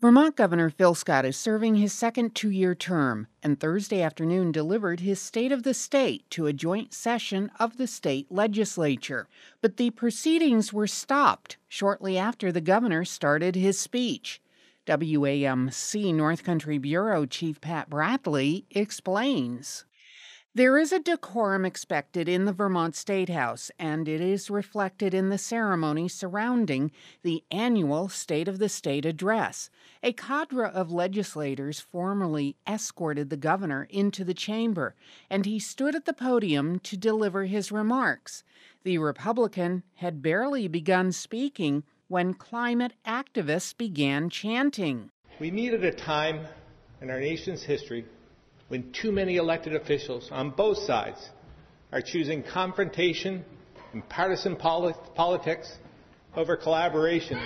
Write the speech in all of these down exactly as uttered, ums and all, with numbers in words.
Vermont Governor Phil Scott is serving his second two-year term, and Thursday afternoon delivered his State of the State to a joint session of the state legislature. But the proceedings were stopped shortly after the governor started his speech. W A M C North Country Bureau Chief Pat Bradley explains. There is a decorum expected in the Vermont State House, and it is reflected in the ceremony surrounding the annual State of the State address. A cadre of legislators formally escorted the governor into the chamber, and he stood at the podium to deliver his remarks. The Republican had barely begun speaking when climate activists began chanting. We meet at a time in our nation's history when too many elected officials on both sides are choosing confrontation and partisan polit- politics over collaboration.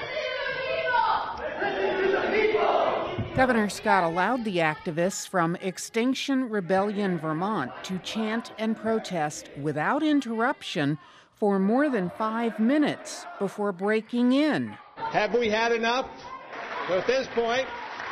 Governor Scott allowed the activists from Extinction Rebellion Vermont to chant and protest without interruption for more than five minutes before breaking in. Have we had enough? So at this point,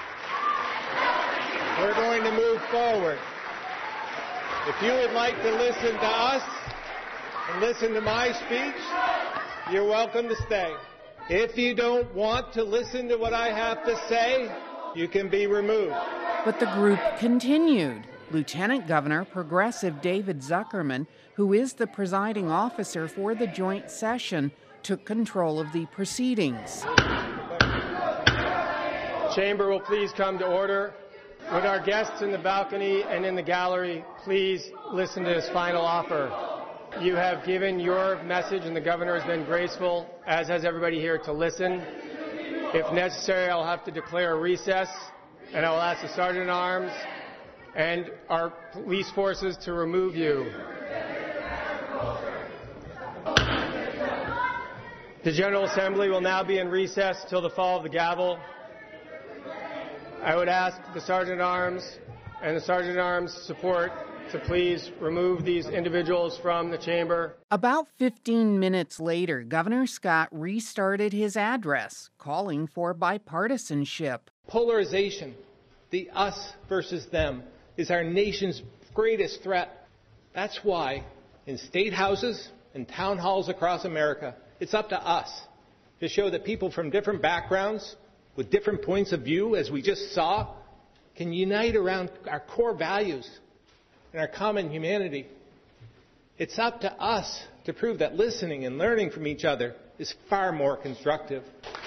we're going to move forward. If you would like to listen to us and listen to my speech, you're welcome to stay. If you don't want to listen to what I have to say, you can be removed. But the group continued. Lieutenant Governor Progressive David Zuckerman, who is the presiding officer for the joint session, took control of the proceedings. Chamber will please come to order. Would our guests in the balcony and in the gallery please listen to his final offer? You have given your message, and the governor has been graceful, as has everybody here, to listen. If necessary, I'll have to declare a recess, and I will ask the Sergeant at Arms and our police forces to remove you. The General Assembly will now be in recess till the fall of the gavel. I would ask the Sergeant at Arms and the Sergeant at Arms support to please remove these individuals from the chamber. About fifteen minutes later, Governor Scott restarted his address, calling for bipartisanship. Polarization, the us versus them, is our nation's greatest threat. That's why in state houses and town halls across America, it's up to us to show that people from different backgrounds with different points of view, as we just saw, can unite around our core values and our common humanity. It's up to us to prove that listening and learning from each other is far more constructive.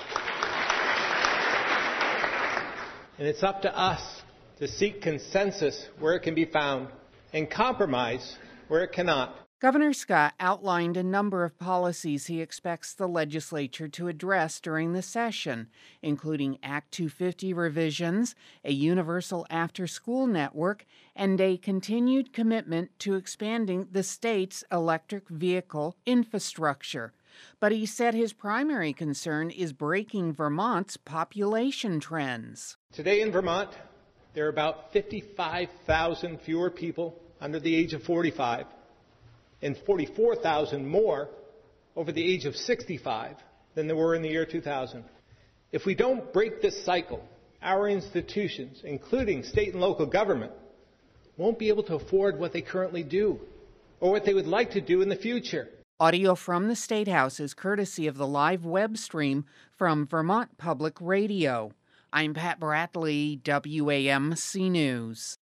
And it's up to us to seek consensus where it can be found and compromise where it cannot. Governor Scott outlined a number of policies he expects the legislature to address during the session, including Act two fifty revisions, a universal after-school network, and a continued commitment to expanding the state's electric vehicle infrastructure. But he said his primary concern is breaking Vermont's population trends. Today in Vermont, there are about fifty-five thousand fewer people under the age of forty-five. And forty-four thousand more over the age of sixty-five than there were in the year two thousand. If we don't break this cycle, our institutions, including state and local government, won't be able to afford what they currently do or what they would like to do in the future. Audio from the State House is courtesy of the live web stream from Vermont Public Radio. I'm Pat Bradley, W A M C News.